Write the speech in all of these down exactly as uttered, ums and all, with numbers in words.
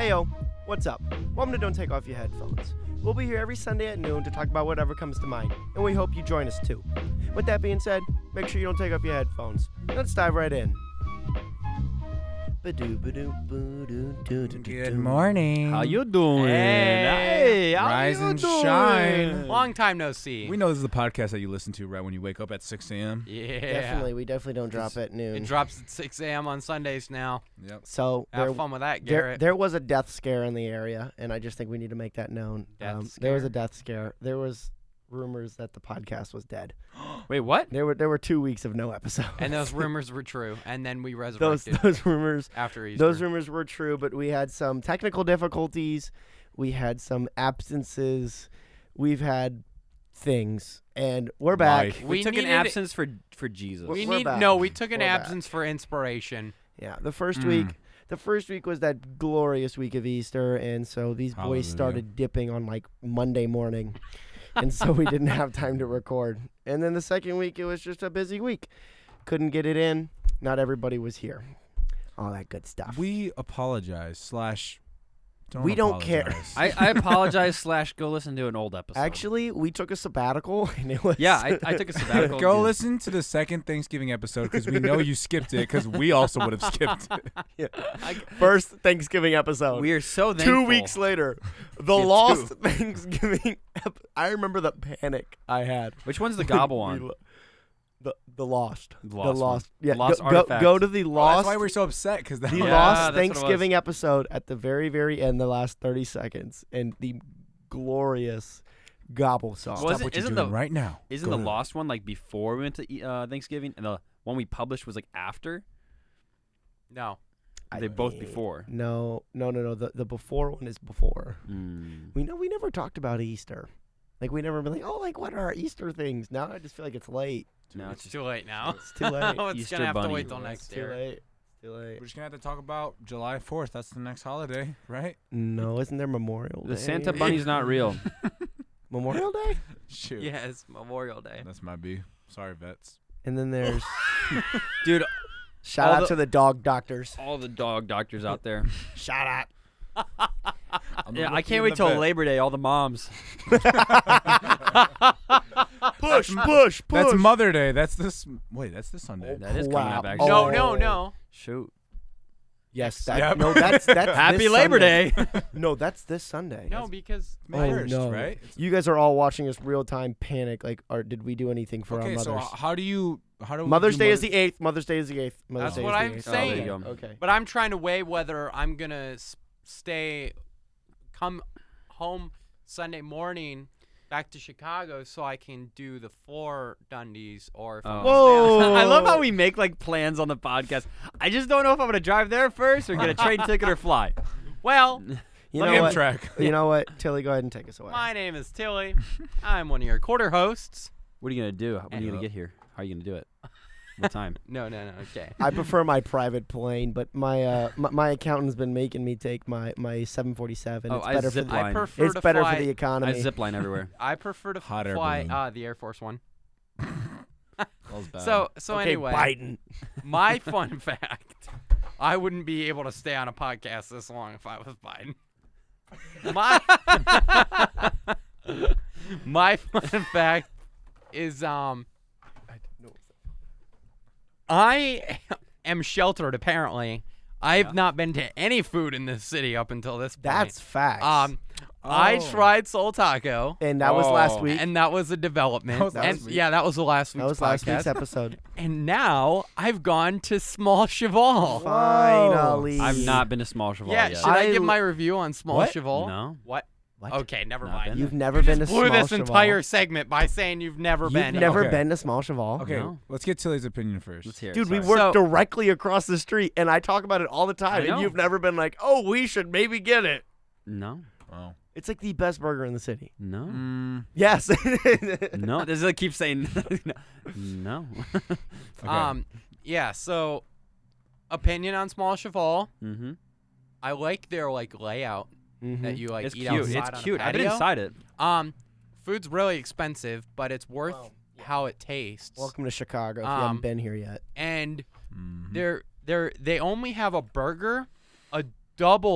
Hey yo, what's up? Welcome to Don't Take Off Your Headphones. We'll be here every Sunday at noon to talk about whatever comes to mind, and we hope you join us too. With that being said, make sure you don't take off your headphones. Let's dive right in. Good morning. How you doing? Hey, how Rise you and doing? shine. Long time no see. We know this is the podcast that you listen to right when you wake up at six a.m. yeah, Definitely, we definitely don't drop at noon. It drops at six a.m. on Sundays now. Yep. So Have there, fun with that, there, Garrett. there was a death scare in the area, and I just think we need to make that known. Death There was scare? a death scare. There was rumors that the podcast was dead. Wait, what? There were there were two weeks of no episodes. And those rumors were true, and then we those resurrected those rumors after Easter. those rumors were true, but we had some technical difficulties. We had some absences. We've had things, and we're back. Life. We, We took an needed- absence for for Jesus. we We're need back. no. We took an We're back. absence for inspiration. Yeah, the first Mm. week, the first week was that glorious week of Easter, and so these Hallelujah. boys started dipping on like Monday morning, and so we didn't have time to record. And then the second week, it was just a busy week. Couldn't get it in. Not everybody was here. All that good stuff. We apologize. Slash. Don't We don't care. apologize. I, I apologize. Slash, go listen to an old episode. Actually, we took a sabbatical, and it was yeah, I, I took a sabbatical. Go dude. listen to the second Thanksgiving episode because we know you skipped it because we also would have skipped it. first Thanksgiving episode. We are so Two thankful. weeks later, the Yeah, lost two. Thanksgiving. Ep- I remember the panic I had. Which one's the gobble We one? lo- The the lost. The The lost one. lost. Yeah. Lost go, go, artifact. go to the Well, lost. that's why we're so upset because that the Yeah, lost that's what it was. Thanksgiving episode at the very very end, the last thirty seconds, and the glorious gobble song. Was Stop it- what you're isn't doing the- right now. Isn't Go the to- lost one like before we went to eat, uh, Thanksgiving, and the one we published was like after? No. I They're both mean, before. No, no, no, no. The the before one is before. Mm. We know we never talked about Easter. Like we never been like, oh, like what are our Easter things? Now I just feel like it's late. No, It's it's too late now. It's too late. it's Easter gonna have to bunny. wait till It's next too year. late. It's too late. We're just gonna have to talk about July fourth. That's the next holiday, right? No, isn't there Memorial Day? the Santa Bunny's not real. Memorial Day? Shoot. Yes, Memorial Day. That's my B. Sorry, vets. And then there's Dude, shout All out the- to the dog doctors. all the dog doctors out there. Shout out. I'm Yeah, gonna I look you can't in wait the till vet. Labor Day. All the moms. Push, push, push. That's Mother Day. That's this. Wait, that's this Sunday. That is coming up, Wow. actually. No, Oh. no, no. Shoot. Yes, that, Yep. no, that's that's Happy this Labor Sunday. Day. No, that's this Sunday. No, because May Oh, first, no. right? It's- You guys are all watching us real time panic. Like, or did we do anything for okay, our so mothers? h- how do you? How do we Mother's do Day is Mother's- the eighth. Mother's Day is the eighth. Mother's That's Day what is the I'm eighth. Oh, there you saying. go. Okay. But I'm trying to weigh whether I'm gonna s- stay, come home Sunday morning, back to Chicago, so I can do the four Dundies, or if I'm Oh. gonna stay on- I love how we make like plans on the podcast. I just don't know if I'm gonna drive there first or get a train ticket or fly. Well, You Let know him what? track. You know what? Tilly, go ahead and take us away. my name is Tilly. I'm one of your quarter hosts. What are you gonna do? When are you Uh, gonna get here? How are you gonna do it? What time? No, no, no. Okay. I prefer my private plane, but my uh my, my accountant's been making me take my my seven forty-seven. Oh, it's I better for zip the, line. I prefer it's to better fly. for the I economy. zip line everywhere. I prefer to f- Hot air fly balloon. uh, the Air Force One. That was bad. So, so okay, anyway, Biden. my fun fact: I wouldn't be able to stay on a podcast this long if I was Biden. My my fun fact is um I am sheltered. Apparently, I've Yeah. not been to any food in this city up until this point. That's facts. um. I Oh. tried Soul Taco, and that was last Oh. week. and that was a development. That was and last week. yeah, that was the last week's that was last podcast. week's episode. And now I've gone to Small Cheval. Finally. I've not been to Small Cheval Yeah, yet. should I, I give l- my review on Small What? Cheval? No. What? What? Okay, never Not mind. been You've there. never You been just to blew Small this Cheval. entire segment by saying you've never You've been. never Okay. been to Small Cheval. Okay, No. let's get Tilly's opinion first. Let's hear it. Dude, we Sorry. work So- directly across the street, and I talk about it all the time, I and know. you've never been like, oh, we should maybe get it. No. Oh. It's like the best burger in the city. No. Mm, Yes. No. Does it keep saying no? okay. Um, yeah. So, opinion on Small Cheval. mm-hmm. I like their like layout Mhm. that you like It's eat cute. outside It's on a cute. I've been patio. inside it. Um, food's really expensive, but it's worth Well, yeah. how it tastes. Welcome to Chicago if you Um, haven't been here yet. And Mhm. they're they're they only have a burger, a double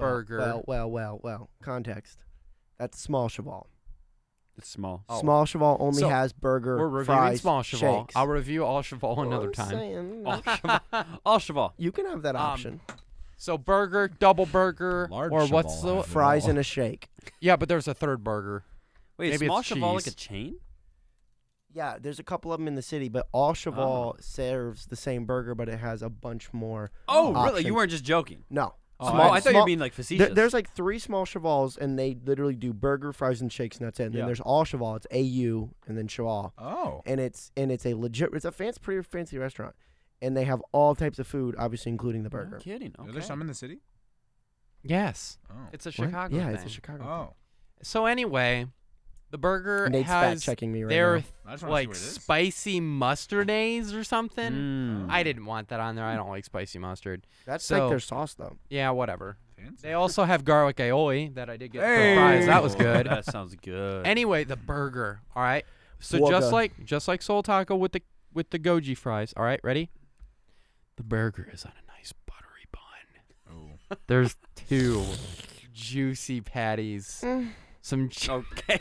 Well, burger. Well, well, well, well. Context. That's small cheval. It's small. Oh. Small cheval only So, has burger, We're reviewing fries, small cheval. shakes. I'll review all cheval another I'm time. saying, All cheval. All cheval. you can have that Um, option. So burger, double burger, Large or what's cheval the has it Fries all. and a shake. yeah? But there's a third burger. Wait, Maybe small it's cheval like a cheese. chain? Yeah, there's a couple of them in the city, but all cheval Oh. serves the same burger, but it has a bunch more. Oh, really? options. You weren't just joking. No. Oh, Small- I thought you small- were being like There, facetious. there's like three small chevals, and they literally do burger, fries, and shakes, and that's it. And Yeah. then there's all cheval. It's A U and then cheval, Oh. and it's and it's a legit. It's a fancy, pretty fancy restaurant, and they have all types of food, obviously including the No burger. kidding. Are Okay. there some in the city? Yes, Oh. it's a What? Chicago Yeah, thing. it's a Chicago. Oh. So anyway, the burger Nate's fat has checking me right their now. I just wanna see like where it is. spicy mustardaise or something. Mm. I didn't want that on there. I don't like spicy mustard. That's so- like their sauce, though. Yeah, whatever. Fancy. They also have garlic aioli that I did get Hey. for fries. That was Oh, good. That sounds good. Anyway, the burger. All right. So Wugga. just like just like Soul Taco with the with the goji fries. All right, ready? The burger is on a nice buttery bun. Oh. There's two juicy patties. Some ch- okay.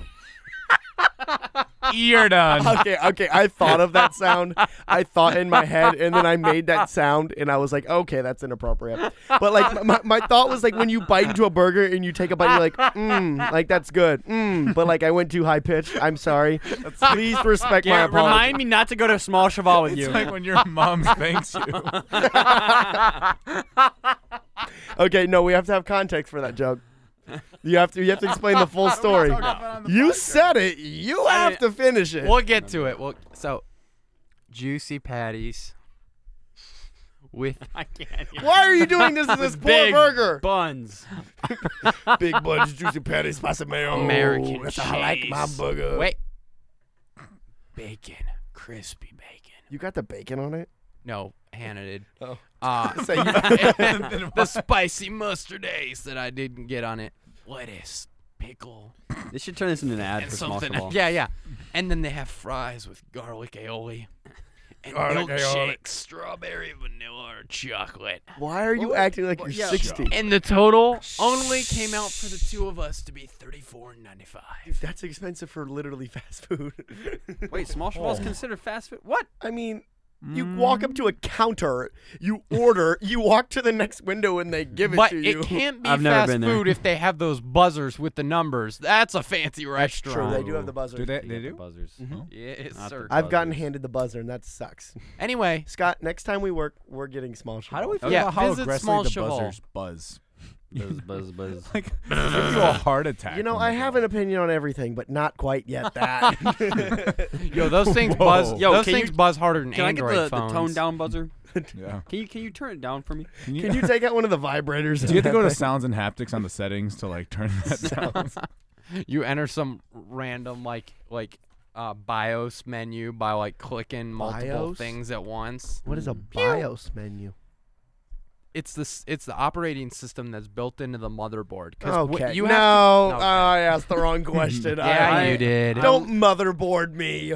You're done. okay, okay. I thought of that sound. I thought in my head, and then I made that sound, and I was like, okay, that's inappropriate. But like, my, my thought was like when you bite into a burger and you take a bite, you're like, mmm, like that's good. Mmm. But like, I went too high pitched. I'm sorry. Please respect my Garrett, apology. remind me not to go to Small Cheval with It's you. like when your mom thanks you. Okay, no, we have to have context for that joke. You have to. You have to explain the full story. You said it. You I have mean, to finish it. We'll get to it. Well, so juicy patties with I can't. Why are you doing this to this poor Big burger? buns. Big buns, juicy patties, spicy mayo. American That's how I like my cheese. burger. Wait. Bacon, crispy bacon. You got the bacon on it? No, Hannah did. Oh. Uh, So you- and the spicy mustardaise that I didn't get on it. Lettuce, pickle, They should turn this into an ad and for small something. cheval. Yeah, yeah. And then they have fries with garlic aioli. And Garlic aioli. milkshake, strawberry, vanilla, or chocolate. Why are you What? acting like What? you're Yeah. sixty? And the total only came out for the two of us to be thirty-four ninety-five. That's expensive for literally fast food. Wait, small cheval is Oh. considered fast food? What? I mean, you walk up to a counter, you order, you walk to the next window, and they give it But to it you. can't be I've never fast been there. food if they have those buzzers with the numbers. That's a fancy True, restaurant. they do have the buzzer. Do they? They They got the do? buzzers. Mhm. Yes, Not the sir. I've gotten buzzers. handed the buzzer, and that sucks. Anyway, Scott, next time we work, we're getting small. How do we cheval. feel Yeah, about how visit aggressively Small the Cheval. buzzers buzz? Buzz, buzz, buzz. Like, give you a heart attack. You know, when I they have go. an opinion on everything, but not quite yet that. yo, those things Whoa. buzz. Yo, those can things you- buzz harder than Can I get Android the, the phones. tone down buzzer? Yeah. Can you can you turn it down for me? Can you, Can you take out one of the vibrators? do you have to go to sounds and haptics on the settings to like turn that down? You enter some random like like uh, BIOS menu by like clicking multiple BIOS? things at once. What is a BIOS menu? It's the s- it's the operating system that's built into the motherboard. 'Cause wh- Okay. you no, have to, oh, I asked the wrong question. yeah, I, you did. Don't motherboard me.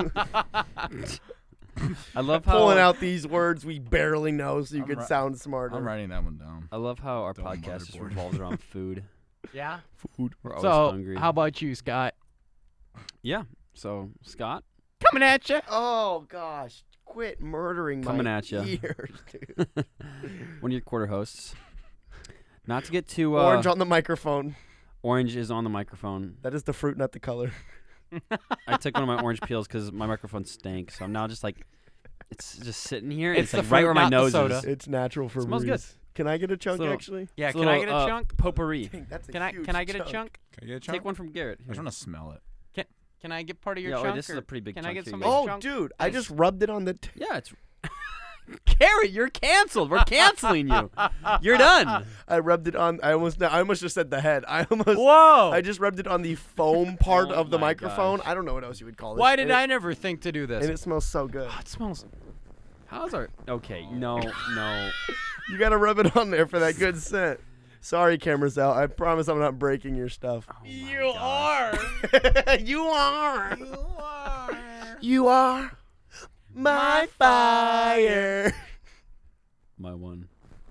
I love how Pulling out these words we barely know so you I'm could ri- sound smarter. I'm writing that one down. I love how our Don't podcast just motherboard. revolves around food. Yeah. Food. We're always So hungry. how about you, Scott? yeah. So Scott, Coming at you. Oh gosh, quit murdering Coming my at ya. ears, dude. one of your quarter hosts. Not to get too uh, Orange on the microphone. Orange is on the microphone. That is the fruit, not the color. I took one of my orange peels because my microphone stank. So I'm now just like, it's just sitting here. and It's It's, the like right fruit, where my not the nose soda. is. It's natural for Smells good. Reese. Can I get a chunk little- actually? Yeah. It's Can I little, get a uh, chunk? Potpourri. Dang, that's a Can I huge can I get a chunk. chunk? Can I get a chunk? Take one from Garrett. I just want to smell it. Can I get part of your Yeah, oh, chunk? this is or a pretty big Can I chunk get here, some you of Oh, your chunk? dude, I Nice. just rubbed it on the. T- Yeah, it's. Garrett, you're canceled. We're canceling you. You're done. I rubbed it on. I almost. I almost just said the head. I almost. Whoa! I just rubbed it on the foam part Oh of the my microphone. gosh. I don't know what else you would call it. Why did And I it- never think to do this? And it smells so good. Oh, it smells. How's our? Okay, no, no. You gotta rub it on there for that good scent. Sorry, cameras out. I promise I'm not breaking your stuff. You are. you are. You are. You are my fire. My one.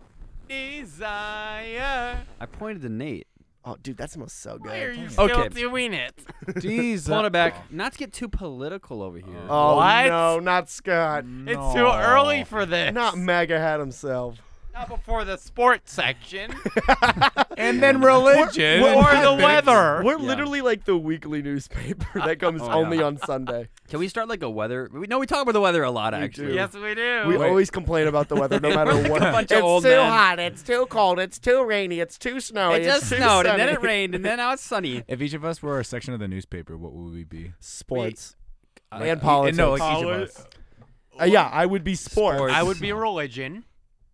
desire. I pointed to Nate. Oh, dude, that smells so good. Why are you Okay. still doing it? Jeez. Pulling it back. Not to get too political over here. Oh, What? no, not Scott. It's too early for this. Not Mega Hat himself. Not before the sports section. And then religion. We're- or we're- the weather. We're Yeah. literally like the weekly newspaper that comes Oh, yeah. only on Sunday. Can we start like a weather? We know we talk about the weather a lot, We actually. do. Yes, we do. We Wait. always complain about the weather no matter We're like what. a bunch of it's old too men. hot. It's too cold. It's too rainy. It's too snowy. It just it's too snowed, and then sunny. it rained, and then now it's sunny. If each of us were a section of the newspaper, what would we be? Sports Uh, and politics. No, like each of Poli- us. Uh, yeah, I would be sports. Sports. I would be religion.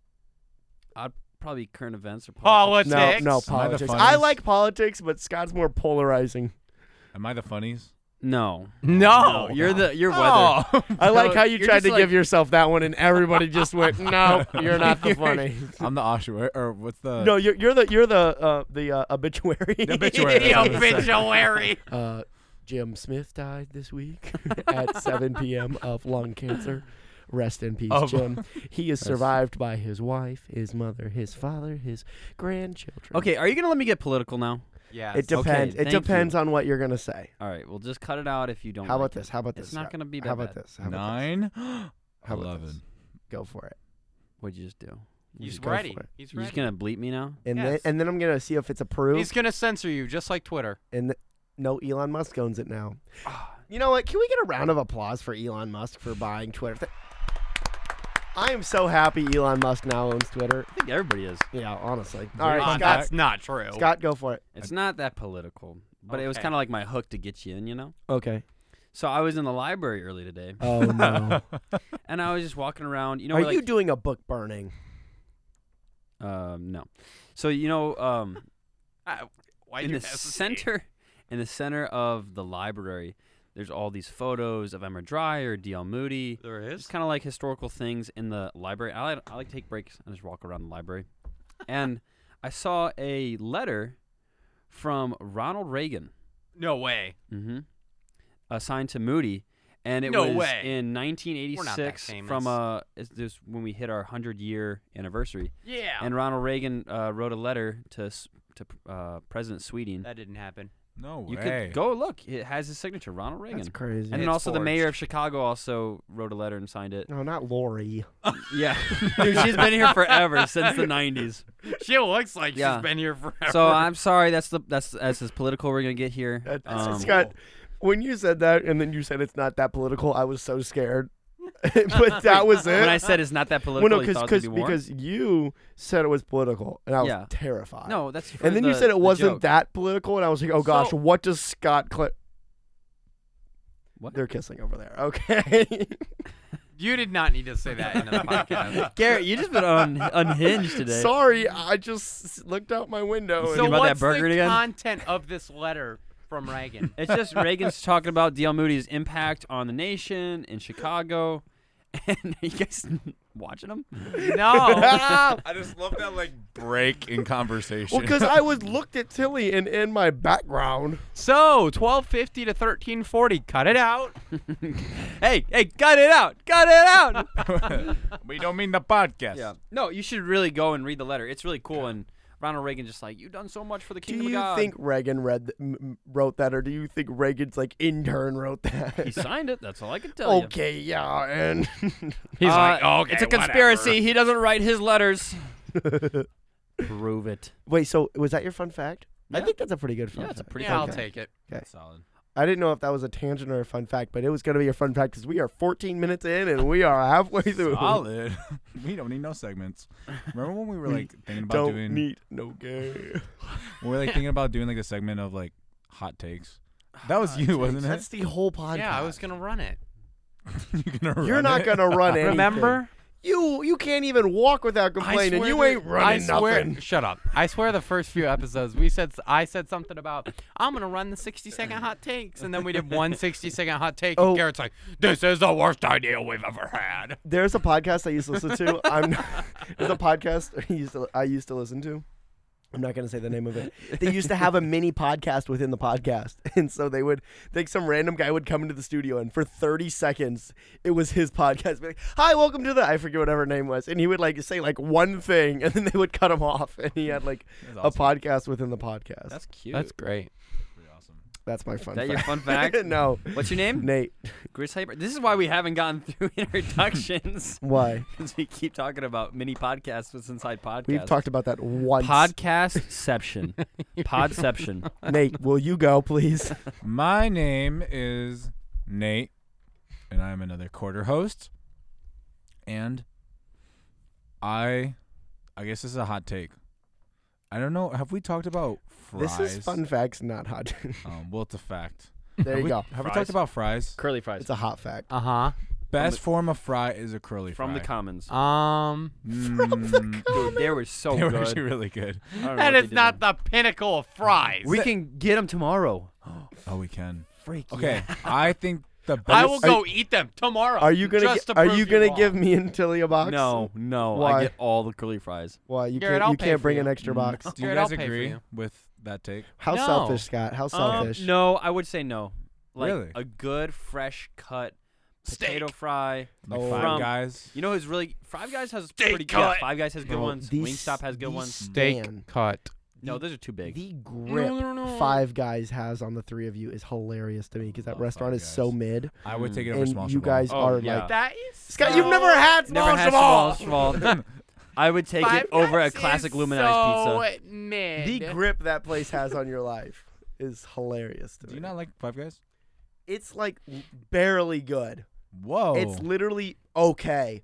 I'd probably current events or politics. Politics. No, no Am I the politics. I funniest? like politics, but Scott's more polarizing. Am I the funnies? No. No. No, you're the you're weather. Oh. I like No, how you you're tried just to like- give yourself that one, and everybody just went, "No, you're not the funny." I'm the Oshawa, or what's the? No, you're you're the you're the uh, the uh, obituary. The obituary. The obituary. Uh, Jim Smith died this week at seven p.m. of lung cancer. Rest in peace, Of- Jim. He is survived by his wife, his mother, his father, his grandchildren. Okay, are you gonna let me get political now? Yes. It depends. Okay, it thank depends on what you're gonna say. All right, well just cut it out if you don't. How like about it. this? How about this? It's not Scott? gonna be How that about bad. this? How about this? Nine. How about Eleven. this? Go for it. What'd you just do? He's Go ready. for it. He's You're just ready. gonna bleep me now? And Yes. then and then I'm gonna see if it's approved. He's gonna censor you, just like Twitter. and th- no, Elon Musk owns it now. You know what? Can we get a round of applause for Elon Musk for buying Twitter? Th- I am so happy Elon Musk now owns Twitter. I think everybody is. Yeah, honestly. Very All right, fun Scott. That's not true. Scott, go for it. It's not that political, but it was Okay. kind of like my hook to get you in, you know. Okay. So I was in the library early today, Oh no. and I was just walking around. You know, Are where, you like, doing a book burning? um, no. So you know, um, Uh, why'd in you the hesitate? center, in the center of the library, there's all these photos of Emma Dreyer, D L Moody. There is. Just kind of like historical things in the library. I like, I like to take breaks and just walk around the library. And I saw a letter from Ronald Reagan, No way. mm-hmm, assigned to Moody, and it No was way. in nineteen We're not that eighty-six famous. from uh, it's this when we hit our hundred-year anniversary. Yeah. And Ronald Reagan uh, wrote a letter to s- to uh, President Sweeting. that didn't happen. No way. You could go look; it has his signature, Ronald Reagan. That's crazy. And then It's also the mayor forged. of Chicago also wrote a letter and signed it. no, not Lori. Yeah, dude, she's been here forever since the nineties. She looks like Yeah. she's been here forever. So I'm sorry. That's the that's that's as political we're gonna get here. That- Um, Scott, when you said that and then you said it's not that political, I was so scared. But that was it. when I said it's not that well, political, no, you thought it would because be more? because you said it was political, and I was Yeah. terrified. no, that's for and then you the- said it the wasn't joke. that political, and I was like, oh gosh, So- what does Scott Cl- What? They're kissing over there. Okay. you did not need to say that into the podcast. Garrett, you just been un- unhinged today. Sorry, I just s- looked out my window. You and- So about that what's burger the again? content of this letter from Reagan? It's just Reagan's talking about D L Moody's impact on the nation in Chicago, and you guys watching him? No. I just love that like break in conversation. well, because I was looked at Tilly and in my background. So twelve fifty to thirteen forty. Cut it out. Hey, hey, cut it out, cut it out. we don't mean the podcast. Yeah. No, you should really go and read the letter. It's really cool. And Ronald Reagan just like, you've done so much for the Do kingdom you of God. think Reagan read th- m- m- wrote that, or do you think Reagan's like intern wrote that? he signed it? That's all I can tell you. Okay, yeah, and He's Uh, like, okay, it's a conspiracy. He doesn't write his letters. Prove it. wait. So was that your fun fact? I Yeah. think that's a pretty good fun Yeah, it's a fact. pretty Yeah, I'll fun take it. Okay. Solid. I didn't know if that was a tangent or a fun fact, but it was gonna be a fun fact because we are fourteen minutes in and we are halfway through. Solid. we don't need no segments. Remember when we were like thinking about Don't doing? need no gay. We were like thinking about doing like a segment of like hot takes. That was you, wasn't it? That's the whole podcast. Yeah, I was gonna run it. You're gonna You're run not it? gonna run anything. Remember? You you can't even walk without complaining. swear You the- ain't running I swear, nothing. Shut up. I swear the first few episodes we said I said something about I'm gonna run the sixty second hot takes, and then we did one sixty second hot take, Oh. and Garrett's like, "This is the worst idea we've ever had." There's a podcast I used to listen to. I'm there's a podcast I used to I used to listen to. I'm not going to say the name of it. They used to have a mini podcast within the podcast. And so they would, like, some random guy would come into the studio, and for thirty seconds, it was his podcast. Be like, hi, welcome to the, I forget whatever her name was. And he would, like, say, like, one thing, and then they would cut him off. And he had, like, That's a awesome. podcast within the podcast. That's cute. That's great. Pretty awesome. That's my fun Is that fact. your fun fact? No. What's your name? Nate. Chris Hyper. This is why we haven't gotten through introductions. Why? Because we keep talking about mini podcasts with inside podcasts. We've talked about that once. Podcastception. Podception. Nate, will you go, please? My name is Nate, and I'm another quarter host. And I, I guess this is a hot take. I don't know. Have we talked about fries? This is fun facts, not hot. Um, well, it's a fact. There have you we, go. Have we Fries? talked about fries? Curly fries. It's a hot fact. Uh huh. Best the- form of fry is a curly From the fry. Commons. Um, Mm, Dude, they were so they were good. actually really good. I don't know that what is they did not there. the pinnacle of fries. We can get them tomorrow. Oh, we can. Freak. Okay, I think the best. I will Are go eat them tomorrow. Are you gonna? just gi- to are prove you gonna wrong. give me and Tilly a box? No, no. Why? I get all the curly fries. Why you Garrett, can't? I'll You pay can't for bring you. an extra box. Do you Garrett, I'll guys pay for agree you. with that take? How No. selfish, Scott? How selfish? Um, no, I would say no. Like Really? a good fresh cut Steak. potato fry. Like Oh. Five From- Guys. You know who's really Five Guys has Steak pretty cut. yeah, Five Guys has good Bro, ones. these- Wingstop has good these ones. steak Man. cut? No, those are too big. The grip No, no, no. Five Guys has on the three of you is hilarious to me because that Love restaurant Five is so Guys. mid. I would take it Mm. over And small you Shabbat. guys Oh, are yeah. like That is Scott. You've never had small Never had Shabbat. small Shabbat. I would take Five it over a Guys classic is Luminized so pizza. Mid. The grip that place has on your life is hilarious to Do me. you not like Five Guys? It's like barely good. Whoa. It's literally okay.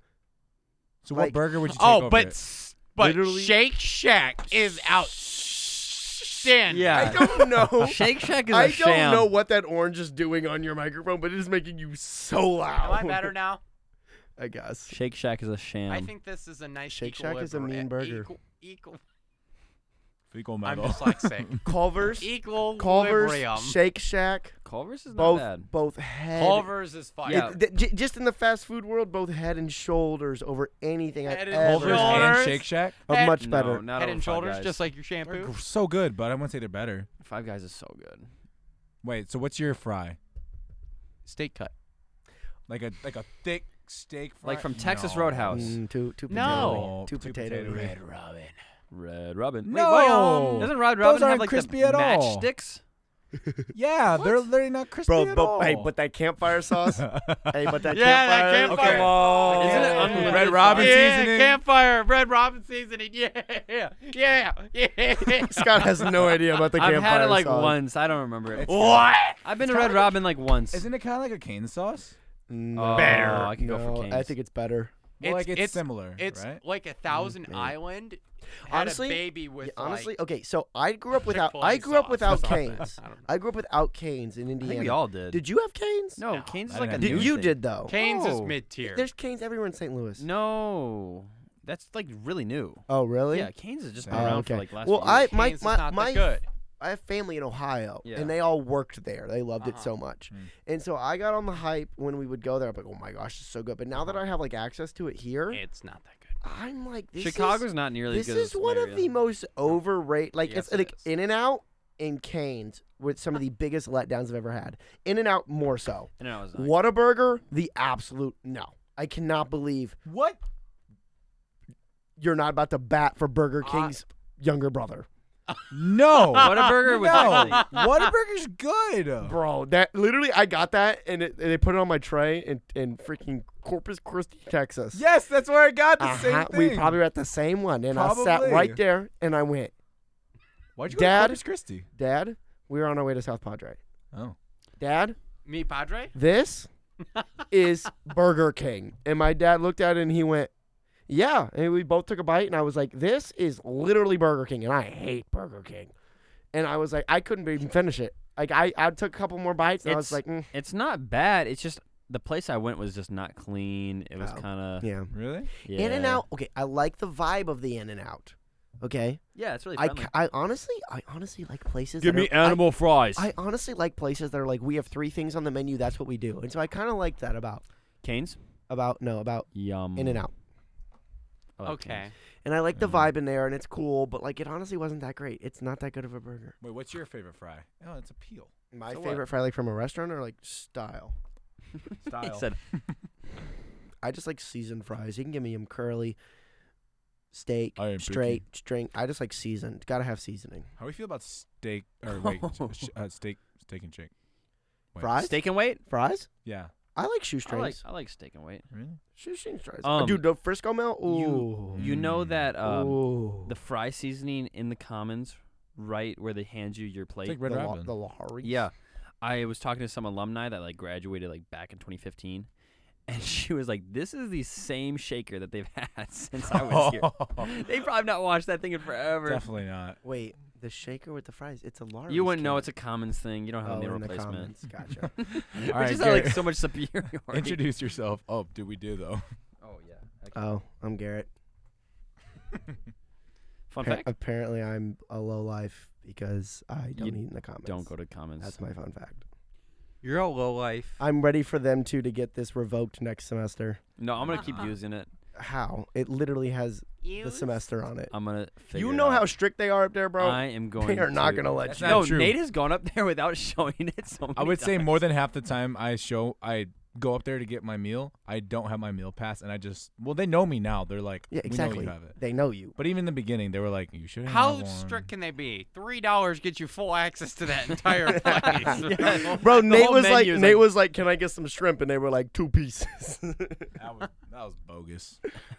so like- what burger would you take Oh, over but it? s- but Literally- Shake Shack is outstanding. Yeah. I don't know. Shake Shack is a I don't sham. know what that orange is doing on your microphone, but it is making you so loud. Am I better now? I guess. Shake Shack is a sham. I think this is a nice Shake Shack is a equilibri- mean burger. Equal, equal, Fecal I'm metal. dyslexic. Culver's, Equilibrium. Culver's, Shake Shack, Culver's is not both bad. both head. Culver's is fire. Yeah. It- th- j- just in the fast food world, both head and shoulders over anything I've Head and ever Culver's had. and Shoulders. Shake Shack. Are Head- much No, better. not Head over and Five shoulders, Guys. just like your They're shampoo. g- so good, but I wouldn't say they're better. Five Guys is so good. Wait, so what's your fry? Steak cut. Like a like a thick steak fry? Like from Texas No. Roadhouse. Mm, two, two No. potato, two Two potato. potato. Red Robin. Red Robin. No. Wait, wait, um, doesn't Red Robin aren't have like crispy the at all. matchsticks? Yeah, they're they're not crispy Bro, at but all. hey, but that campfire sauce. Hey, but that Yeah, that campfire. campfire. Okay. Come on. Isn't it Yeah. unlimited Red Robin fries? Yeah, seasoning. campfire, Red Robin seasoning. Yeah, yeah, yeah. Scott has no idea about the I've campfire had it like sauce. once. I don't remember it. It's- What? I've been it's to Red kinda Robin like once. Isn't it kind of like a cane sauce? No, Oh, Better. I can go for no, Cane's. I think it's better. Well, like it's, it's similar, It's right? like a Thousand maybe. Island. Had Honestly- a baby with Yeah, honestly, like okay. So I grew up without. Chick-fil-A I grew up sauce without or something. Canes. I don't know. I grew up without Canes in I Indiana. think we all did. Did you have Canes? No, No, Cane's is I like a didn't new have Did, you thing. did though. Canes is No. mid tier. There's Canes everywhere in Saint Louis. No, that's like really new. Oh really? Yeah, Cane's has just been Oh, around okay. for like last Well, few I years. my Cane's is my not my that good. I have family in Ohio, Yeah. and they all worked there. They loved it Uh-huh. so much, Mm. and so I got on the hype when we would go there. I'm like, oh my gosh, it's so good. But now that I have like access to it here, It's not that good. I'm like, this Chicago's is not nearly this as good is as one of Samaria. the most overrated. Like Yes, it's it like is. In and Out and Cane's with some of the biggest letdowns I've ever had. In and Out more so. And I was like, Whataburger, the absolute no. I cannot believe What? you're not about to bat for Burger I- King's younger brother. No. Whataburger was no. actually. Whataburger's good. Bro, that literally, I got that and, it, and they put it on my tray in, in freaking Corpus Christi, Texas. Yes, that's where I got the Uh-huh. same thing. We probably were at the same one, and I sat Probably. right there and I went, Why'd you go Dad? to Corpus Christi? Dad, we were on our way to South Padre. Oh. Dad, Me Padre? this is Burger King. And my dad looked at it and he went, yeah. And we both took a bite and I was like, this is literally Burger King and I hate Burger King. And I was like, I couldn't even finish it. Like I, I took a couple more bites and I was It's- like, mm, It's not bad. It's just the place I went was just not clean. It was Oh. kind of yeah. Really? yeah. In and Out. Okay, I like the vibe of the In and Out. Okay, Yeah, it's really I, friendly. ca- I honestly, I honestly like places. that are, I- fries. I honestly like places that are like, we have three things on the menu. That's what we do. And so I kind of like that about Cane's. about no about Yum. In and Out. I like Okay. Cane's. And I like the Mhm. vibe in there, and it's cool, but like it honestly wasn't that great. It's not that good of a burger. Wait, what's your favorite fry? Oh, it's a peel. My So what? favorite fry, like from a restaurant or like style. Style. He said, I just like seasoned fries. You can give me them curly, steak, I am straight, string. I just like seasoned. Gotta have seasoning. How do we feel about steak or wait, sh- uh, steak, steak and shake? Wait. Fries? steak and weight. Fries? Yeah. I like I shoestrings. like I like steak and weight. Really? Shoestring fries. Um, Dude, the Frisco Mill? you- Ooh. You know Mm. that um, Ooh. the fry seasoning in the Commons, right where they hand you your plate. It's like Red the, La- Robin. the Lahari? Yeah, I was talking to some alumni that like graduated like back in twenty fifteen, and she was like, "This is the same shaker that they've had since I was here. They probably have not watched that thing in forever." Definitely not. Wait, the shaker with the fries. It's a Lahari. You wouldn't know it's a Commons thing. You don't have oh, a meal in the replacement. Commons. Gotcha. All Which right, is not, like Garrett. so much superiority. Introduce yourself. Oh, do we do though? Oh yeah. oh, I'm Garrett. Fun Appa- fact: apparently, I'm a low life because I don't You eat in the Commons. don't go to Commons. That's my fun fact. You're a low life. I'm ready for them two to get this revoked next semester. No, I'm gonna keep using it. How? It literally has the semester on it. I'm gonna. Figure You it know out. how strict they are up there, bro. I am going. they are not to- gonna let That's you. not No, true. Nate has gone up there without showing it. So I many would say times. more than half the time I show I go up there to get my meal. I don't have my meal pass, and I just well they know me now. They're like, Yeah, we exactly. know you have it. They know you. But even in the beginning, they were like, you should have How one. strict can they be? Three dollars gets you full access to that entire place. Yeah. Bro, The Nate whole was like, menu is Nate like- was like, "Can I get some shrimp?" And they were like, two pieces. That was, that was bogus.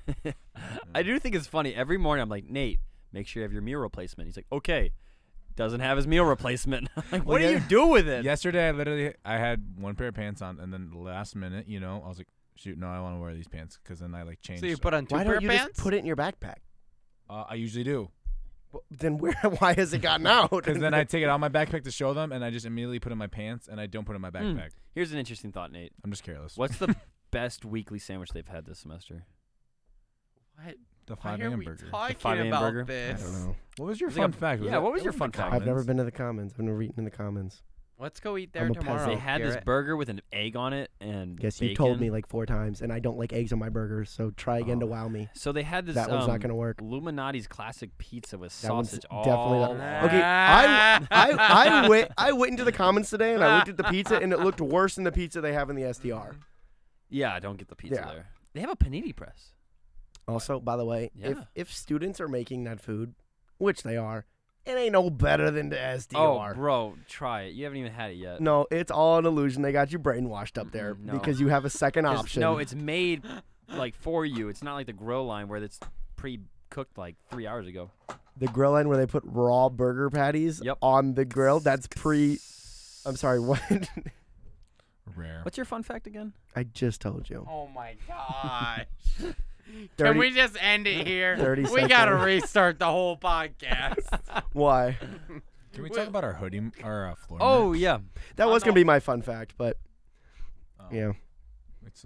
I do think it's funny. Every morning I'm like, Nate, make sure you have your meal replacement. He's like, okay. Doesn't have his meal replacement. I'm like, what Well, do yeah. you do with it? Yesterday, I literally I had one pair of pants on, and then the last minute, you know, I was like, shoot, no, I want to wear these pants because then I like changed. So you put on two Why pair don't you pants? just put it in your backpack? uh, I usually do Well, then where? Why has it gotten out? because then I take it out of my backpack to show them, and I just immediately put it in my pants, and I don't put it in my Hmm. backpack. Here's an interesting thought, Nate. I'm just careless. What's the best weekly sandwich they've had this semester? What? the Why five are a.m. we burger? talking five a m about burger? I this? don't know. What was your It's like fun a- fact? yeah, that- what was that your in fun the fact? I've never comments? been to the Commons. I've never eaten in the Commons. Let's go eat I'm there a tomorrow. peasant. They had this Garrett. burger with an egg on it and Yes, you bacon. told me like four times, and I don't like eggs on my burgers. So try again to Oh. wow me. So they had this That one's um, not gonna work. Illuminati's classic pizza with That one's sausage all definitely not- over Okay, it. I I I went I went into the Commons today, and I looked at the pizza, and it looked worse than the pizza they have in the S D R. Yeah, don't get the pizza Yeah. there. They have a panini press. Also, by the way, if Yeah. if students are making that food, which they are, it ain't no better than the S D Oh, R. bro, try it. You haven't even had it yet. No, it's all an illusion. They got you brainwashed up there Mm-mm, no. because you have a second 'Cause- option. No, it's made like for you. It's not like the grill line where it's pre-cooked like three hours ago. the grill line where they put raw burger patties Yep. on the grill. That's pre. I'm sorry, what? Rare. What's your fun fact again? I just told you. Oh my gosh. thirty Can we just end it here? thirty we gotta seconds. restart the whole podcast. Why? Can we talk about our hoodie, m- our uh, floor? Oh merch? yeah, That I was gonna know. be my fun fact, but Oh, yeah, It's,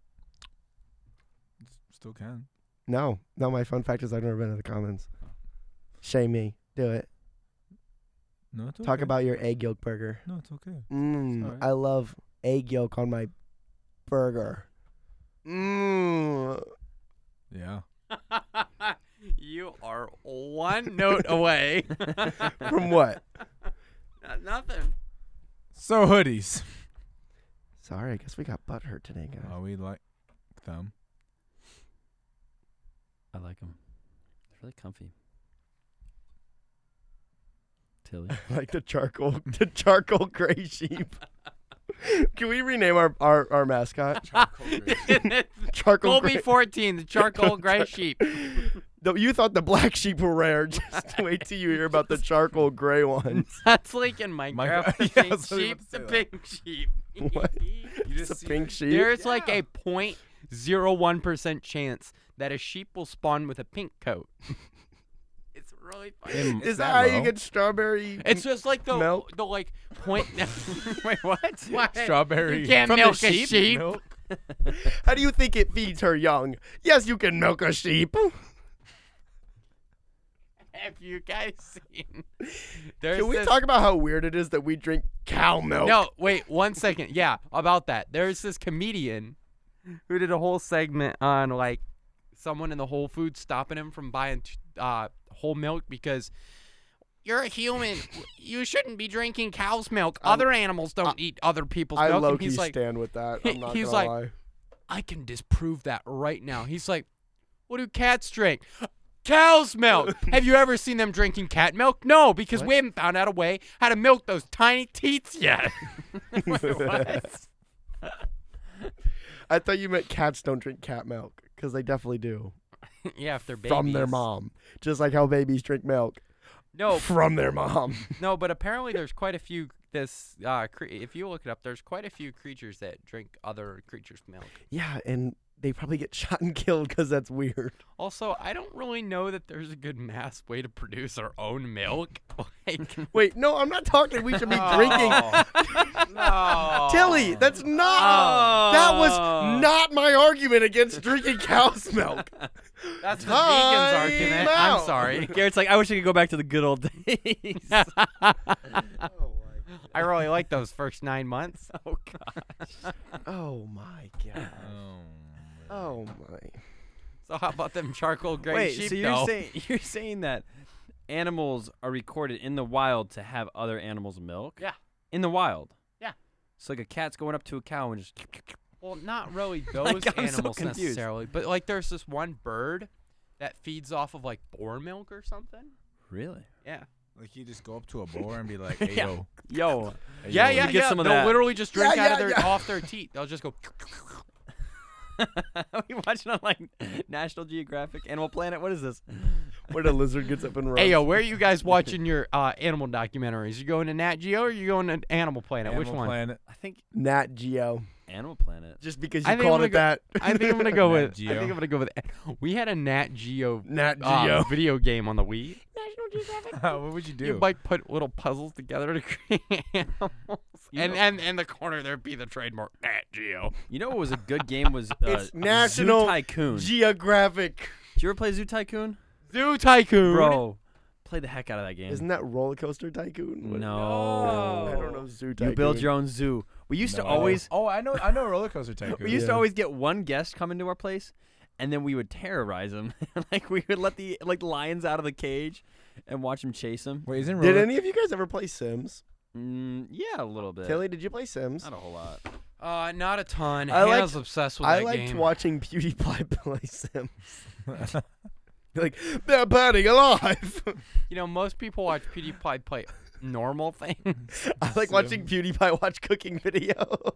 it's still can. no, no. My fun fact is I've never been to the Commons. Shame me. Do it. No, it's okay. Talk about your egg yolk burger. No, it's okay. Mmm. alright. I love egg yolk on my burger. Mmm. Yeah. You are one note away. From what? Not- Nothing. So hoodies. Sorry, I guess we got butt hurt today, guys. Oh, we like them. I like them. They're really comfy. Tilly. Like the charcoal, the charcoal gray sheep. Can we rename our our, our mascot? Charcoal Colby gray. fourteen, the charcoal gray sheep. No, you thought the black sheep were rare. Just wait till you hear about the charcoal gray ones. That's like in Minecraft. Minecraft- The yeah, I pink was literally sheep, about to the say that. pink sheep. What? You It's a pink sheep. There's like a point zero one percent chance that a sheep will spawn with a pink coat. It's really funny. Im- Is that that how you low? get strawberry? It's just like the Milk? the like point. Wait, what? What? Strawberry. You can't From the milk a sheep? sheep. Milk? How do you think it feeds her young? Yes, you can milk a sheep. Have you guys seen? There's Can we this- talk about how weird it is that we drink cow milk? No, wait, one second. Yeah, about that. There's this comedian who did a whole segment on like someone in the Whole Foods stopping him from buying t- uh, whole milk because you're a human. You shouldn't be drinking cow's milk. I'm- Other animals don't I- eat other people's I milk. low And key he's like, stand with that. he- I'm not he's gonna like- lie. I can disprove that right now. He's like, what do cats drink? Cow's milk. Have you ever seen them drinking cat milk? No, because What? we haven't found out a way how to milk those tiny teats yet. What? I thought you meant cats don't drink cat milk because they definitely do yeah, if they're babies. from their mom, just like how babies drink milk No, from their mom. no, but apparently there's quite a few. This, uh, cre- if you look it up, there's quite a few creatures that drink other creatures' milk. Yeah, and they probably get shot and killed because that's weird. Also, I don't really know that there's a good mass way to produce our own milk. Like, Wait, no, I'm not talking. We should be Oh. drinking. no, Tilly, that's not. Oh. That was not my argument against drinking cow's milk. that's the Time vegan's argument. I'm out. sorry. Garrett's like, I wish I could go back to the good old days. I really like those first nine months. Oh gosh. Oh my god. Oh my. So how about them charcoal gray Wait, sheep? so you're though? saying you're saying that animals are recorded in the wild to have other animals' milk? Yeah. In the wild. Yeah. So like a cat's going up to a cow and just Well, not really those Like, I'm so animals confused. necessarily, but like there's this one bird that feeds off of like boar milk or something. really. Yeah. Like you just go up to a boar and be like, "Hey Yeah. yo, Yo. hey, Yeah, yo." yeah, You get yeah. some of They'll that. literally just drink Yeah, out of yeah, their yeah. off their teeth. They'll just go. Are we watching on like National Geographic, Animal Planet? What is this? Where the lizard gets up and runs. Hey yo, where are you guys watching your uh, animal documentaries? You going to Nat Geo or you going to Animal Planet? Animal Which one? Planet. I think Nat Geo. Animal Planet. Just because I you think I'm called gonna it go- that. I think I'm gonna go Nat with. I Geo. think I'm gonna go with. We had a Nat Geo Nat uh, Geo. video game on the Wii. what would you do? You like put little puzzles together to create animals, You and know- and in the corner there'd be the trademark Nat Geo. You know what was a good game was uh, It's National Zoo Tycoon. Geographic. Did you ever play Zoo Tycoon? Zoo Tycoon, Bro, play the heck out of that game. Isn't that Roller Coaster Tycoon? What- No. I don't know Zoo Tycoon. You build your own zoo. We used to No. always Oh, I know. I know Roller Coaster Tycoon. we used to Yeah. always get one guest come into our place, and then we would terrorize him. Like we would let the like lions out of the cage, and watch him chase them. Wait, isn't Did Roller? any of you guys ever play Sims? Mm, yeah, a little bit. Tilly, did you play Sims? Not a whole lot. Uh, not a ton. I liked- Hannah's obsessed with I that liked game. watching PewDiePie play Sims. Like, they're burning alive. You know, most people watch PewDiePie play normal things. I like watching PewDiePie watch cooking videos.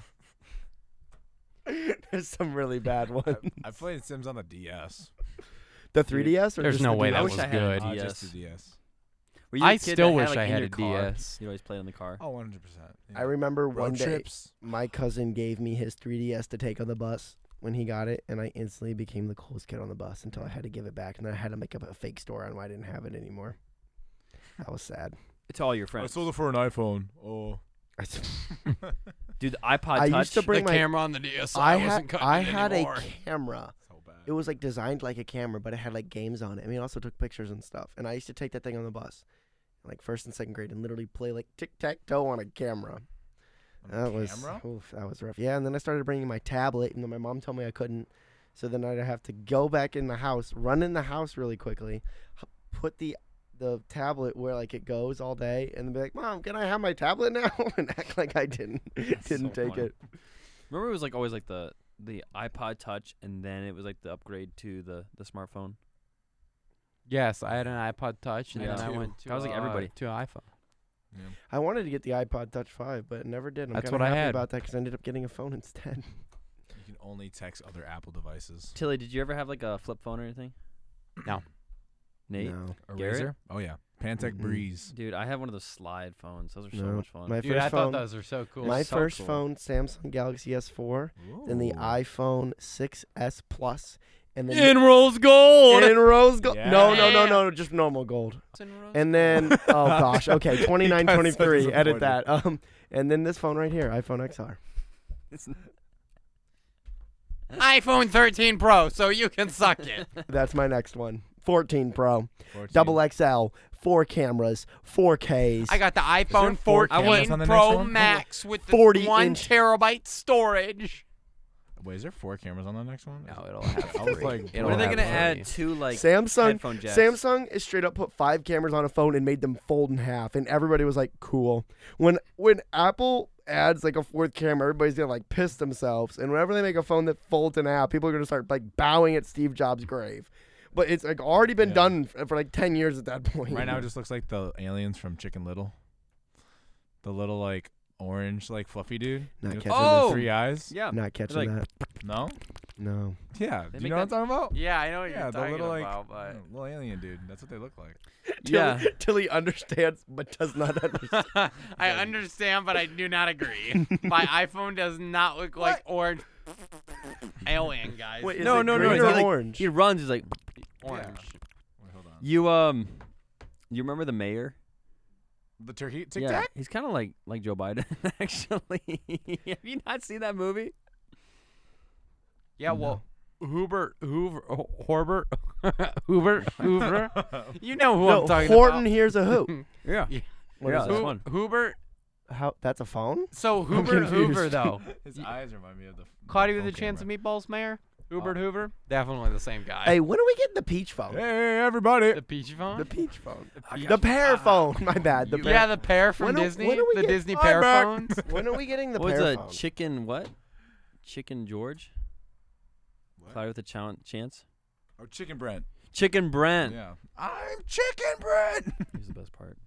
There's some really bad ones. I played Sims on the D S. The three D S? Or There's just no the way D S? that I was wish I had a good. Uh, D S. just the D S. Were you a I kid still that wish had, like, I in had your a car? D S. You'd always play it in the car. Oh, one hundred percent. I remember Road one day trips. my cousin gave me his three D S to take on the bus when he got it, and I instantly became the coolest kid on the bus until I had to give it back, and then I had to make up a fake story on why I didn't have it anymore. That was sad. It's all your I friends. sold it for an iPhone. Oh. I s- Dude, the iPod I Touch. used to The bring my. camera on the D S I wasn't had cutting I it had anymore. a camera. So bad. It was like designed like a camera, but it had like games on it. I mean, it also took pictures and stuff. And I used to take that thing on the bus, like first and second grade, and literally play like tic tac toe on a camera. On a That was camera? oof, that was rough. Yeah, and then I started bringing my tablet, and then my mom told me I couldn't. So then I'd have to go back in the house, run in the house really quickly, h- put the the tablet where like it goes all day, and then be like, "Mom, can I have my tablet now?" and act like I didn't didn't so take funny. it. Remember, it was like always like the the iPod Touch, and then it was like the upgrade to the the smartphone. Yes, I had an iPod Touch, and Yeah. then I Two. went to That was like uh, everybody. to iPhone. Yeah. I wanted to get the iPod Touch five, but never did. I'm That's kinda what I happy had. about that because I ended up getting a phone instead. You can only text other Apple devices. Tilly, did you ever have like a flip phone or anything? No. Nate, No, A Garrett? Razor? Oh yeah. Pantech Mm-mm. Breeze. dude, I had one of those slide phones. Those are so No. much fun. my Dude, first I phone. thought those were so cool. my so first cool. phone, Samsung Galaxy S four, then the Ooh. iPhone six S Plus, and then In rose gold. in rose gold. No, no, no, Yeah. no, just normal gold. In rose And then, oh gosh, okay, twenty-nine, got so twenty-three. Edit disappointed. that. Um, and then this phone right here, iPhone X R. It's iPhone thirteen Pro, so you can suck it. That's my next one. fourteen Pro, fourteen. double X L, four cameras, four Ks. I got the iPhone four fourteen cameras on the next Pro one? Max with the forty one inch. terabyte storage. Wait, is there four cameras on the next one? No, it'll have I was three. like, It'll When are they have gonna three. add two like Samsung headphone jacks? Samsung is straight up put five cameras on a phone and made them fold in half, and everybody was like, "Cool." When when Apple adds like a fourth camera, everybody's gonna like piss themselves. And whenever they make a phone that folds in half, people are gonna start like bowing at Steve Jobs' grave. But it's like already been Yeah. done f- for like ten years at that point. Right now, it just looks like the aliens from Chicken Little. The little like orange like fluffy dude. Not You know, catching Oh! the three eyes. Yeah. not catching like- that. No. No. Yeah. They Do make you know what I'm that- talking about? Yeah, I know what Yeah, you're the talking little like about, but yeah, little alien dude. That's what they look like. Yeah. Till, till he understands but does not understand. I understand, but I do not agree. My iPhone does not look like orange alien guys. Wait, is No, it no, no, green he, or like- orange? He runs. He's like, orange. Wait, hold on. you um, you remember the mayor? The turkey tic yeah, tac. he's kind of like like Joe Biden actually. Have you not seen that movie? Yeah, well, Hubert, Hoover, Ho- Horbert, Hubert, Hoover. You know who no, I'm talking Horton about. here's a who. Yeah. Yeah. What Yeah, is that's that? one. Hubert. How? That's a phone? So Hubert confused. Hoover, though. His Y- eyes remind me of the. Cloudy the with a phone Chance camera. of Meatballs, Mayor. Hubert Oh. Hoover. Definitely the same guy. Hey, when are we getting the peach phone? Hey everybody! The peach phone. The peach phone. peach- The pear Ah. phone. My bad. The You- pear. Yeah, the pear from When are- Disney. when are we The get- Disney I'm pear back. phones. When are we getting the What's pear a phone? chicken? What? Chicken George? What? Cloudy with a chan- chance? Oh, Chicken Brent. Chicken Brent. Yeah. I'm Chicken Brent. Here's the best part.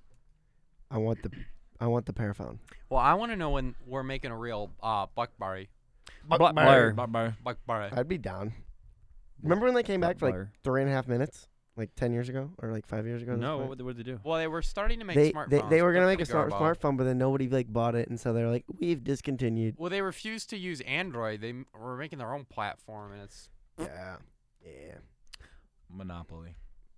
I want the, I want the pear phone. Well, I want to know when we're making a real uh, Buckberry. Black Blair. Bye bye. Buckberry. I'd be down. Remember when they came back for like Blair. three and a half minutes, like ten years ago, or like five years ago? at this No, point? what, what did they do? Well, they were starting to make they, smartphones. they they were gonna but make a smart Garbo. smartphone, but then nobody like bought it, and so they're like, we've discontinued. Well, they refused to use Android. They m- were making their own platform, and it's Yeah, yeah, Monopoly.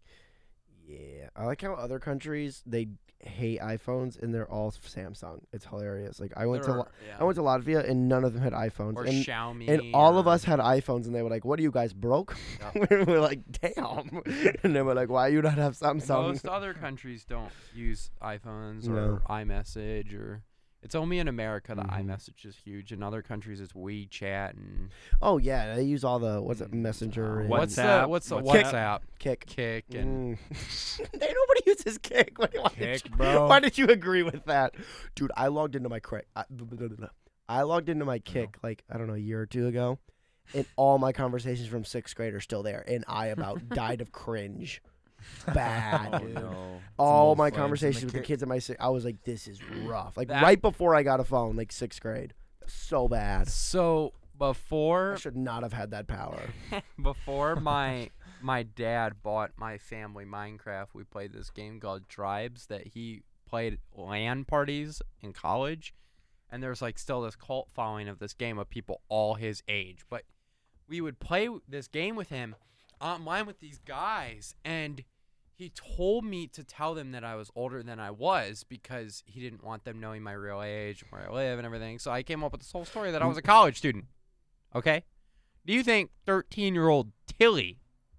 yeah. I like how other countries they hate iPhones and they're all Samsung. It's hilarious. Like I went to they're- Lo- yeah. I went to Latvia and none of them had iPhones, or and Xiaomi, and all of or- us had iPhones, and they were like, "What are you guys broke?" we're like, "Damn!" And they were like, "Why you not have Samsung?" Most other countries don't use iPhones No. or iMessage, or it's only in America that Mhm. iMessage is huge. In other countries, it's WeChat and Oh yeah, they use all the what's it, Mm, Messenger, and what's the WhatsApp, what's the WhatsApp. WhatsApp, Kick. Kick, and Mm. they nobody uses Kick. Why, why did Kick, you, bro. Why did you agree with that, dude? I logged into my Kick. I, I logged into my Kick like I don't know a year or two ago, and all my conversations from sixth grade are still there, and I about died of cringe. Bad. Oh, dude. no. All old my flames in the conversations with the Kick. kids at my si- I was like, this is rough. Like That- right before I got a phone, like sixth grade. So bad. so I before should not have had that power. before my my dad bought my family Minecraft, we played this game called Tribes that he played LAN parties in college, and there's like still this cult following of this game of people all his age. But we would play w- this game with him online with these guys, and he told me to tell them that I was older than I was because he didn't want them knowing my real age, where I live, and everything. So I came up with this whole story that I was a college student. Okay? Do you think thirteen-year-old Tilly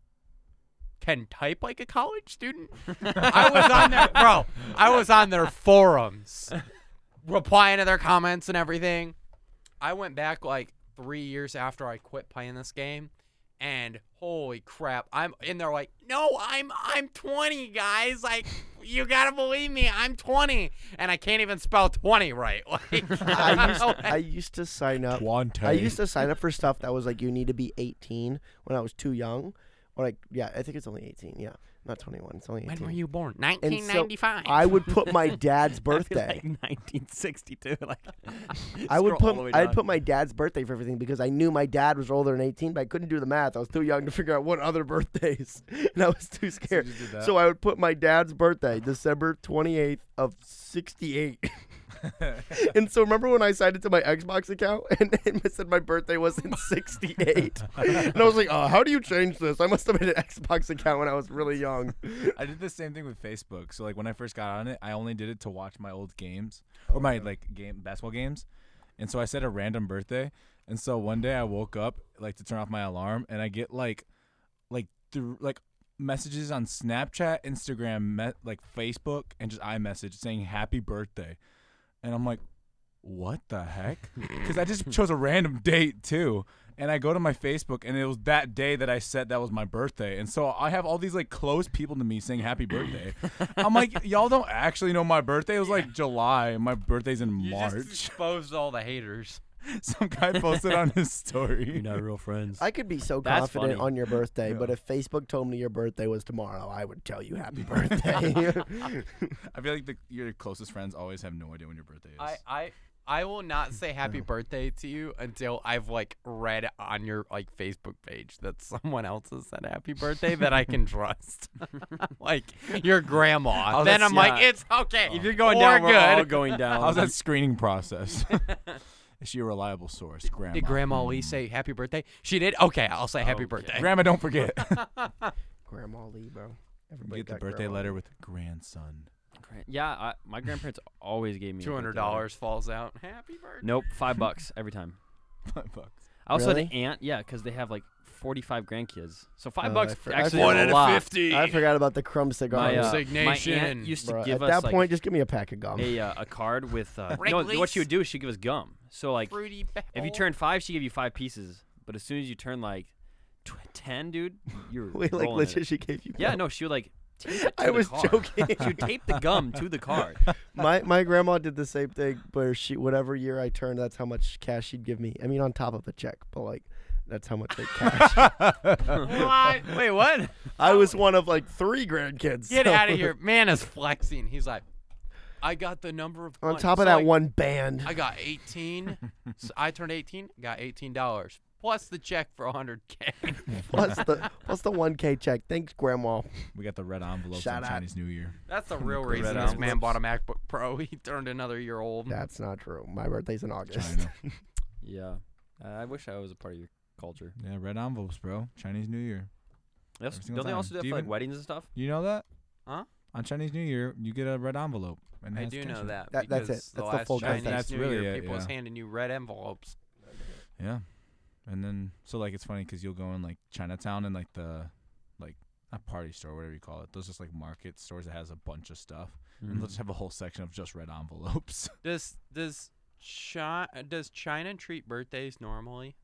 can type like a college student? I was on their bro. I was on their forums, replying to their comments and everything. I went back like three years after I quit playing this game, and holy crap, I'm and they're like, no, I'm I'm twenty, guys. Like, you gotta believe me, I'm twenty, and I can't even spell twenty right. Like, I used I used to sign up. Quante. I used to sign up for stuff that was like you need to be eighteen when I was too young. Or like yeah, I think it's only eighteen. Yeah, not twenty-one. It's only eighteen. when were you born? nineteen ninety-five. I would put my dad's birthday. Like nineteen sixty-two. Like I would scroll put all the way I'd down. put my dad's birthday for everything because I knew my dad was older than eighteen, but I couldn't do the math. I was too young to figure out what other birthdays, and I was too scared. you did that? So I would put my dad's birthday, December twenty-eighth of sixty-eight. And so remember when I signed into my Xbox account and it said my birthday was in sixty-eight? And I was like, oh, how do you change this? I must have made an Xbox account when I was really young. I did the same thing with Facebook. So like when I first got on it, I only did it to watch my old games or my like game basketball games. And so I set a random birthday. And so one day I woke up like to turn off my alarm and I get like like through like messages on Snapchat, Instagram, me- like Facebook and just iMessage saying happy birthday. And I'm like, what the heck? Because I just chose a random date too. And I go to my Facebook, and it was that day that I said that was my birthday. And so I have all these, like, close people to me saying happy birthday. I'm like, y'all don't actually know my birthday. It was, like, July, and my birthday's in You March. just exposed all the haters. Some guy posted on his story. You're not real friends. I could be so That's confident funny. on your birthday, Yeah. but if Facebook told me your birthday was tomorrow, I would tell you happy birthday. I feel like the, your closest friends always have no idea when your birthday is. I, I I will not say happy birthday to you until I've like read on your like Facebook page that someone else has said happy birthday that I can trust. Like your grandma. Oh, then that's- I'm like, yeah. it's okay. If you're going We're down, we're all good. going down. How's that screening process? Is she a reliable source? Grandma. Did Grandma Lee Mm. say happy birthday? She did? Okay, I'll say happy Okay. birthday. Grandma, don't forget. Grandma Lee, bro. You Everybody get the got birthday Grandma letter Lee. with grandson. Gran- Yeah, I, my grandparents always gave me a Two hundred birthday letter. dollars falls out. Happy birthday. Nope, five bucks every time. Five bucks. I also Really? had an aunt, yeah, because they have like forty-five grandkids. So five Oh, bucks I for- I actually forgot- is a lot. I forgot about the crumb My, cigars. uh, my Resignation. aunt used to Bro, give at us that like point, just give me a pack of gum. a uh, a card with uh, no. Wrigley's. What she would do is she'd give us gum. So like Fruity if you Pebbles. turn five, she give you five pieces. But as soon as you turn like tw- ten, dude, you're Wait, like rolling in it. legit, she gave you. Yeah, gum. no, she would like. Tape it to I the was card. joking. She would tape the gum to the card. my my grandma did the same thing, where she whatever year I turned, that's how much cash she'd give me. I mean, on top of a check, but like that's how much like cash. What? Wait, what? I was one of like three grandkids. Get so- out of here. Man is flexing. He's like, I got the number of On one. top So, of that like, one band. I got eighteen. So I turned eighteen, got eighteen dollars. Plus the check for one hundred K. plus the plus the one K check. Thanks, Grandma. We got the red envelopes Shout on out. Chinese New Year. That's the real Red reason this man envelopes. bought a MacBook Pro. He turned another year old. That's not true. My birthday's in August. China. Yeah, uh, I wish I was a part of your culture. Yeah, red envelopes, bro. Chinese New Year. They also, Every single don't they time. also do that Do for you like even- weddings and stuff? You know that? Huh? On Chinese New Year, you get a red envelope. And it I has do know ketchup. that. That- that's it. because That's the last full Chinese context. New That's really Year, it, people was yeah. handing you red envelopes. Yeah. And then, so like, it's funny because you'll go in like Chinatown and like the, like, not party store, whatever you call it. Those just like market stores that has a bunch of stuff. And they'll just have a whole section of just red envelopes. Does does China does China treat birthdays normally?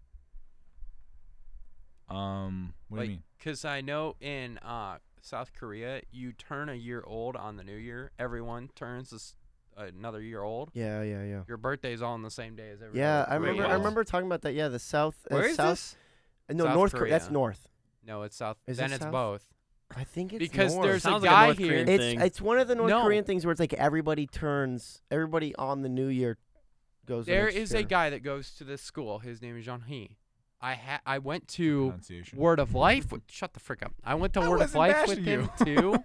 Um, what do like, you mean? Because I know in uh, South Korea, you turn a year old on the New Year. Everyone turns this, another year old. Yeah, yeah, yeah. Your birthday's all on the same day as everybody. Yeah, I else. remember. I wow. remember talking about that. Yeah, the South. Uh, Where is South, this? uh, No, South North Korea. That's Korea. North. No, it's South. Is then it it's South? both. I think it's Because North. there's Sounds a like a guy North here. Korean It's thing. it's one of the North No. Korean things where it's like everybody turns. Everybody on the New Year goes. the There next is year. a guy that goes to this school. His name is Jean He. I ha- I went to Pronunciation. Word of Life. With, shut the frick up. I went to I Word of wasn't Life with bashing him you. too.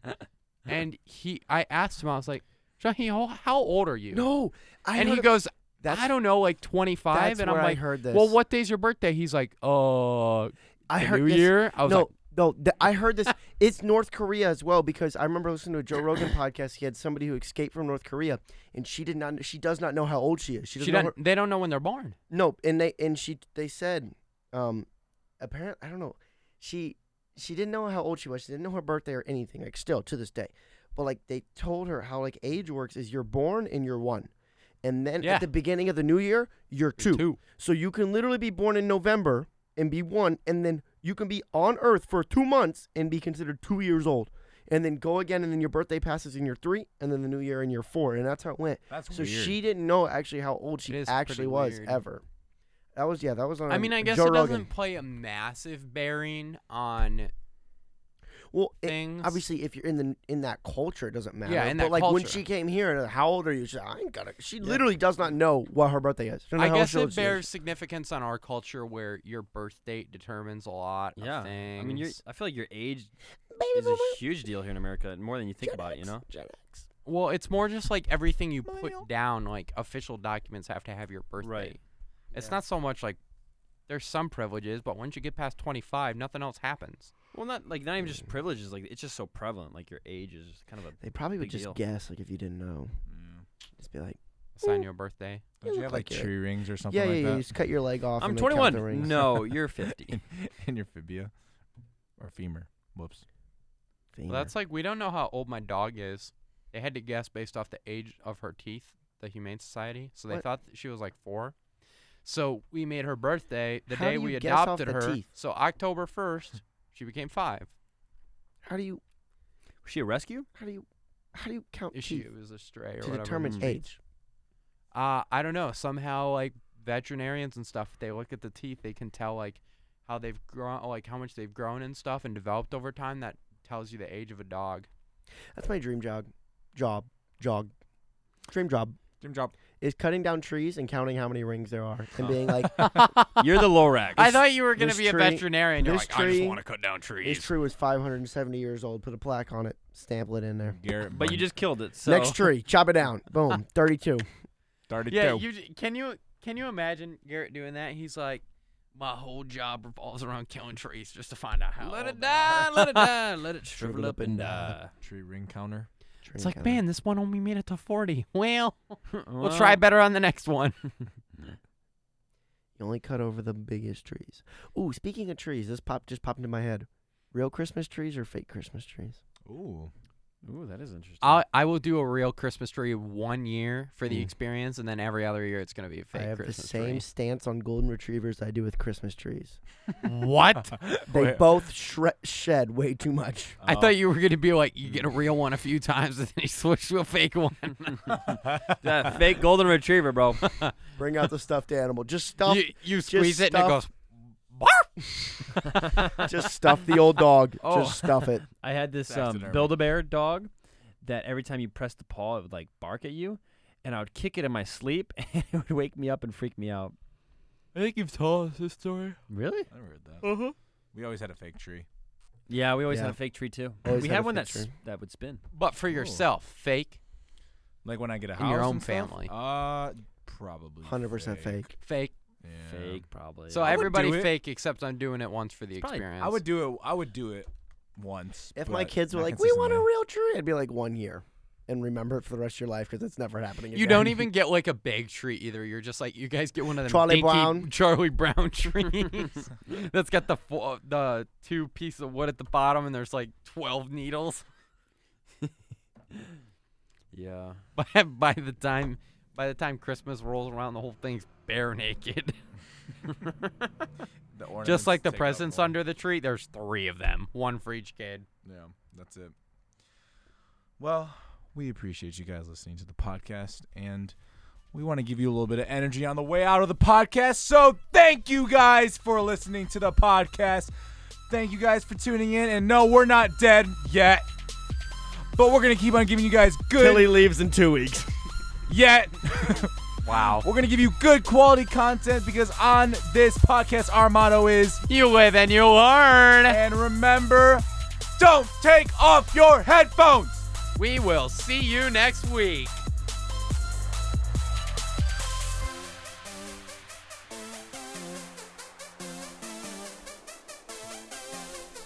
And he, I asked him. I was like, Jean He, how, how old are you? No, I and he heard- goes, That's, I don't know, like twenty-five. That's And where I'm I like, heard this. well, what day's your birthday? He's like, uh, I the heard New this. Year. I was no, like, no, th- I heard this. It's North Korea as well because I remember listening to a Joe Rogan podcast. He had somebody who escaped from North Korea, and she did not. She does not know how old she is. She doesn't she know. doesn't. They don't know when they're born. Her, no, and they and she they said, um, apparently I don't know. She she didn't know how old she was. She didn't know her birthday or anything. Like still to this day, but like they told her how like age works is you're born and you're one, and then Yeah. at the beginning of the new year you're two. Two. So you can literally be born in November and be one, and then you can be on Earth for two months and be considered two years old, and then go again, and then your birthday passes in year three, and then the new year in year four, and that's how it went. That's So weird. she didn't know actually how old It she is actually pretty was weird. ever. That was yeah, that was on. I mean, I guess Joe it doesn't Rogan. play a massive bearing on Well, it, things. obviously, if you're in the in that culture, it doesn't matter. Yeah, in but that like when culture. she came here, uh, how old are you? She's like, I ain't got. She literally does not know what her birthday is. She doesn't know I how guess old it she is. bears significance on our culture where your birth date determines a lot Yeah. of things. I mean, you're, I feel like your age Baby is a boomer. huge deal here in America, more than you think Gen about it. You X, know. Gen X. well, it's more just like everything you Millennial. put down, like official documents have to have your birth Right. date. It's Yeah. not so much like there's some privileges, but once you get past twenty-five, nothing else happens. Well, not like not even just privileges. Like it's just so prevalent. Like your age is just kind of a. They probably would Big just deal. guess, like if you didn't know, Yeah. just be like, Assign you a birthday. Don't You you look have like like it. tree rings or something yeah, yeah, like yeah. You that just cut your leg off. I'm and then count the twenty-one. rings. No, you're fifty. in, in your fibia or femur? Whoops. Femur. Well, that's like we don't know how old my dog is. They had to guess based off the age of her teeth, the Humane Society. So they What? thought that she was like four. So we made her birthday the How day do we you guess off adopted the her. teeth? So October first, she became five. How do you Was she a rescue? how do you how do you count Is she teeth was a stray or to whatever. determine Mm. age? Uh, I don't know. Somehow, like veterinarians and stuff, if they look at the teeth, they can tell like how they've grown, like how much they've grown and stuff, and developed over time. That tells you the age of a dog. That's my dream jog. Job. Jog. Dream job Dream job. is cutting down trees and counting how many rings there are and Oh. being like, You're the Lorax. I thought you were gonna this be a tree- veterinarian. You're this like, I just tree- want to cut down this trees. tree was five hundred seventy years old. Put a plaque on it. Stample it in there. Garrett. But you Bun- just killed it. So Next tree. Chop it down. Boom. thirty-two. started Yeah, to. you j- can you can you imagine Garrett doing that? He's like, my whole job revolves around killing trees just to find out how. let old it they are." die, let it die, let it Shrivel shrivel up up and and die. Tree ring counter. Tree It's like, counter. man, this one only made it to forty. Well, we'll Well, try better on the next one. You only cut over the biggest trees. Ooh, speaking of trees, this pop just popped into my head. Real Christmas trees or fake Christmas trees? Ooh. Ooh, that is interesting. I I will do a real Christmas tree one year for the Mm. experience, and then every other year it's gonna be a fake I have Christmas the same tree. stance on golden retrievers I do with Christmas trees. What? They Wait. both shre- shed way too much. I Oh. thought you were gonna be like, you get a real one a few times, and then you switch to a fake one. That fake golden retriever, bro. Bring out the stuffed animal. Just stuff. you you squeeze it and it stuff- goes. Just stuff the old dog. Oh. Just stuff it. I had this um, Taxidermy. Build-A-Bear dog that every time you pressed the paw, it would like bark at you, and I would kick it in my sleep, and it would wake me up and freak me out. I think you've told us this story. Really? I never heard that. Uh-huh. We always had a fake tree. Yeah, we always Yeah. had a fake tree too. Always we had had a one fake that's tree. that would spin. But for yourself, fake, Like when I get a house In your own and stuff? family. Uh, probably. one hundred percent fake. fake. Yeah. Fake, probably. So I would everybody do it. fake except I'm doing it once for the It's probably- experience. I would do it. I would do it once. If my but kids were not like, we want a consistently. real tree, I'd be like, one year. And remember it for the rest of your life because it's never happening again. You don't even get like a big tree either. You're just like, you guys get one of them Charlie dinky Brown. Charlie Brown trees that's got the fo- the two pieces of wood at the bottom and there's like twelve needles. yeah. By by the time by the time Christmas rolls around, the whole thing's bare naked. The ornaments Just like the take up presents one. under the tree, there's three of them, one for each kid. Yeah, that's it. Well, we appreciate you guys listening to the podcast, and we want to give you a little bit of energy on the way out of the podcast. So thank you guys for listening to the podcast. Thank you guys for tuning in. And no, we're not dead yet, but we're gonna keep on giving you guys good Till he leaves in two weeks. yet. Wow. We're gonna give you good quality content because on this podcast, our motto is. You live and you learn. And remember, don't take off your headphones. We will see you next week.